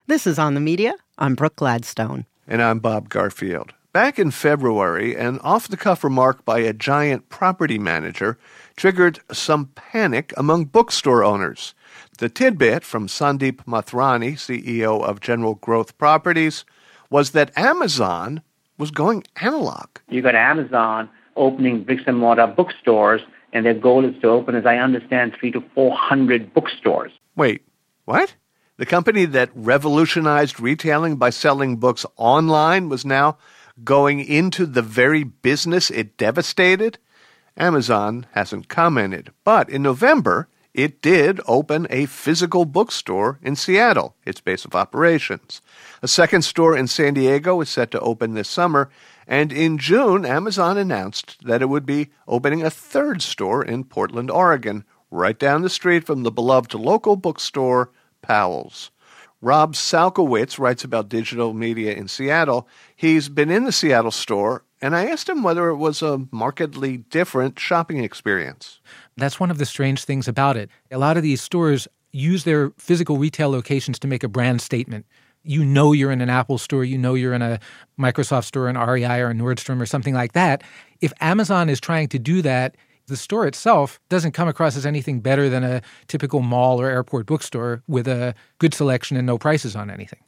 This is On the Media. I'm Brooke Gladstone. And I'm Bob Garfield. Back in February, an off-the-cuff remark by a giant property manager triggered some panic among bookstore owners. The tidbit from Sandeep Mathrani, CEO of General Growth Properties, was that Amazon was going analog. You got Amazon opening bricks-and-mortar bookstores, and their goal is to open, as I understand, 300 to 400 bookstores. Wait, what? The company that revolutionized retailing by selling books online was now going into the very business it devastated? Amazon hasn't commented, but in November, it did open a physical bookstore in Seattle, its base of operations. A second store in San Diego is set to open this summer, and in June, Amazon announced that it would be opening a third store in Portland, Oregon, right down the street from the beloved local bookstore, Powell's. Rob Salkowitz writes about digital media in Seattle. He's been in the Seattle store, and I asked him whether it was a markedly different shopping experience. That's one of the strange things about it. A lot of these stores use their physical retail locations to make a brand statement. You know you're in an Apple store, you know you're in a Microsoft store, an REI or a Nordstrom or something like that. If Amazon is trying to do that, the store itself doesn't come across as anything better than a typical mall or airport bookstore with a good selection and no prices on anything.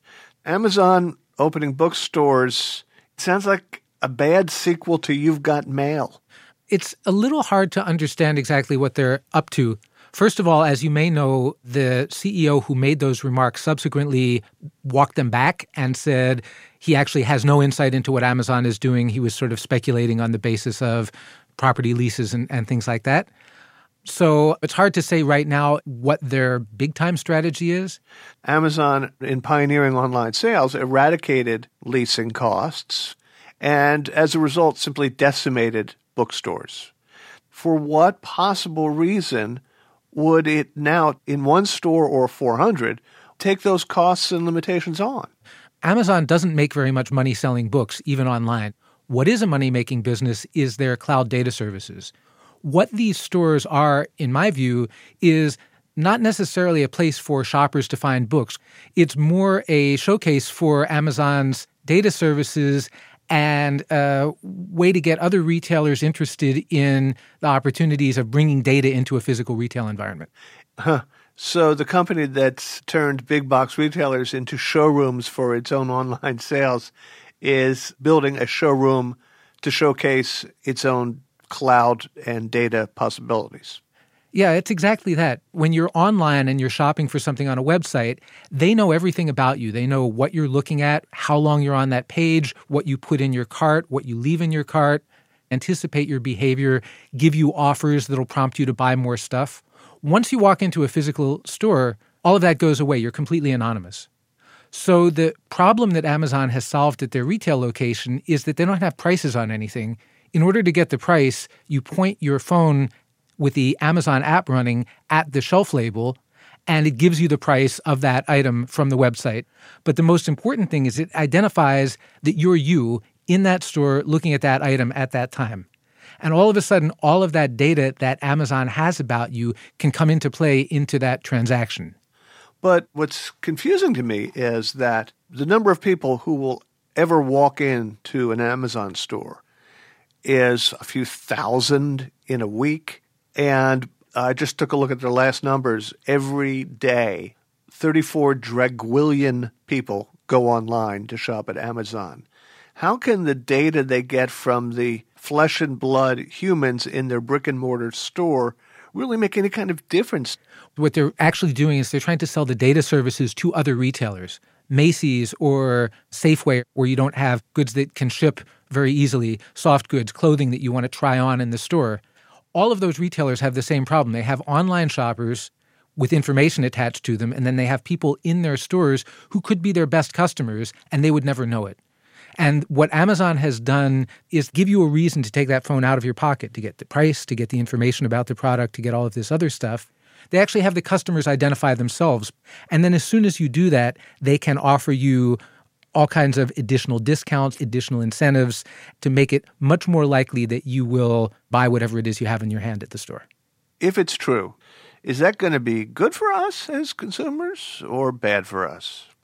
Amazon opening bookstores sounds like a bad sequel to You've Got Mail. It's a little hard to understand exactly what they're up to. First of all, as you may know, the CEO who made those remarks subsequently walked them back and said he actually has no insight into what Amazon is doing. He was sort of speculating on the basis of property leases and things like that. So it's hard to say right now what their big-time strategy is. Amazon, in pioneering online sales, eradicated leasing costs and, as a result, simply decimated bookstores. For what possible reason would it now, in one store or 400, take those costs and limitations on? Amazon doesn't make very much money selling books, even online. What is a money-making business is their cloud data services. What these stores are, in my view, is not necessarily a place for shoppers to find books. It's more a showcase for Amazon's data services and a way to get other retailers interested in the opportunities of bringing data into a physical retail environment. So the company that's turned big box retailers into showrooms for its own online sales is building a showroom to showcase its own cloud and data possibilities. Yeah, it's exactly that. When you're online and you're shopping for something on a website, they know everything about you. They know what you're looking at, how long you're on that page, what you put in your cart, what you leave in your cart, anticipate your behavior, give you offers that'll prompt you to buy more stuff. Once you walk into a physical store, all of that goes away. You're completely anonymous. So the problem that Amazon has solved at their retail location is that they don't have prices on anything. In order to get the price, you point your phone with the Amazon app running at the shelf label, and it gives you the price of that item from the website. But the most important thing is it identifies that you're you in that store looking at that item at that time. And all of a sudden, all of that data that Amazon has about you can come into play into that transaction. But what's confusing to me is that the number of people who will ever walk into an Amazon store is a few thousand in a week. And I just took a look at their last numbers. Every day, 34 dragwillion people go online to shop at Amazon. How can the data they get from the flesh and blood humans in their brick and mortar store really make any kind of difference? What they're actually doing is they're trying to sell the data services to other retailers, Macy's or Safeway, where you don't have goods that can ship very easily, soft goods, clothing that you want to try on in the store. All of those retailers have the same problem. They have online shoppers with information attached to them, and then they have people in their stores who could be their best customers, and they would never know it. And what Amazon has done is give you a reason to take that phone out of your pocket to get the price, to get the information about the product, to get all of this other stuff. They actually have the customers identify themselves. And then as soon as you do that, they can offer you all kinds of additional discounts, additional incentives to make it much more likely that you will buy whatever it is you have in your hand at the store. If it's true, is that going to be good for us as consumers or bad for us?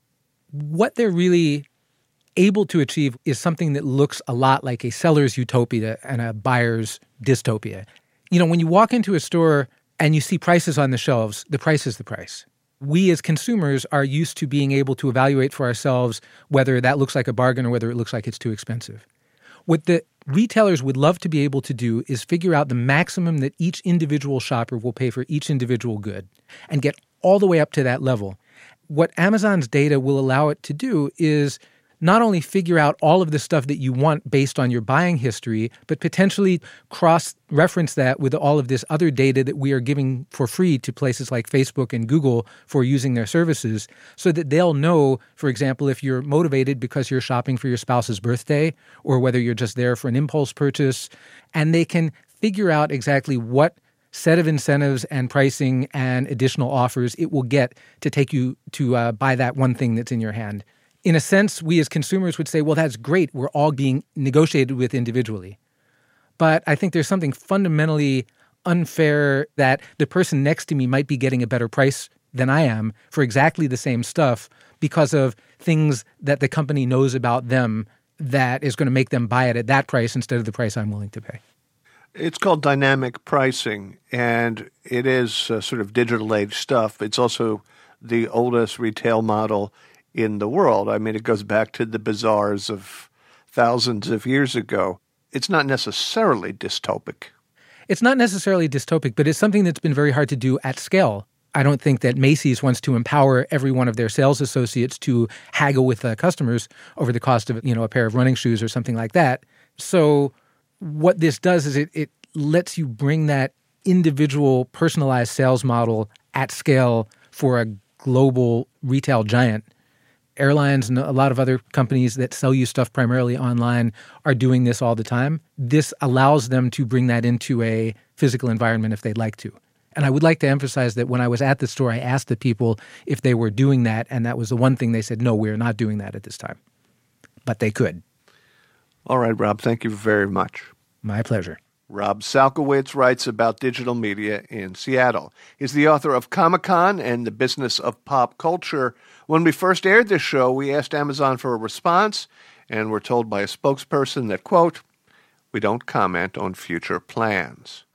what they're really able to achieve is something that looks a lot like a seller's utopia and a buyer's dystopia. You know, when you walk into a store and you see prices on the shelves, the price is the price. We as consumers are used to being able to evaluate for ourselves whether that looks like a bargain or whether it looks like it's too expensive. What the retailers would love to be able to do is figure out the maximum that each individual shopper will pay for each individual good and get all the way up to that level. What Amazon's data will allow it to do is not only figure out all of the stuff that you want based on your buying history, but potentially cross-reference that with all of this other data that we are giving for free to places like Facebook and Google for using their services, so that they'll know, for example, if you're motivated because you're shopping for your spouse's birthday or whether you're just there for an impulse purchase, and they can figure out exactly what set of incentives and pricing and additional offers it will get to take you to buy that one thing that's in your hand. In a sense, we as consumers would say, well, that's great. We're all being negotiated with individually. But I think there's something fundamentally unfair that the person next to me might be getting a better price than I am for exactly the same stuff because of things that the company knows about them that is going to make them buy it at that price instead of the price I'm willing to pay. It's called dynamic pricing, and it is sort of digital age stuff. It's also the oldest retail model in the world. I mean, it goes back to the bazaars of thousands of years ago. It's not necessarily dystopic. It's not necessarily dystopic, but it's something that's been very hard to do at scale. I don't think that Macy's wants to empower every one of their sales associates to haggle with customers over the cost of, a pair of running shoes or something like that. So what this does is it lets you bring that individual personalized sales model at scale for a global retail giant. Airlines and a lot of other companies that sell you stuff primarily online are doing this all the time. This allows them to bring that into a physical environment if they'd like to. And I would like to emphasize that when I was at the store, I asked the people if they were doing that, and that was the one thing they said, no, we're not doing that at this time. But they could. All right, Rob, thank you very much. My pleasure. Rob Salkowitz writes about digital media in Seattle. He's the author of Comic-Con and the Business of Pop Culture. When we first aired this show, we asked Amazon for a response, and we're told by a spokesperson that, quote, "We don't comment on future plans."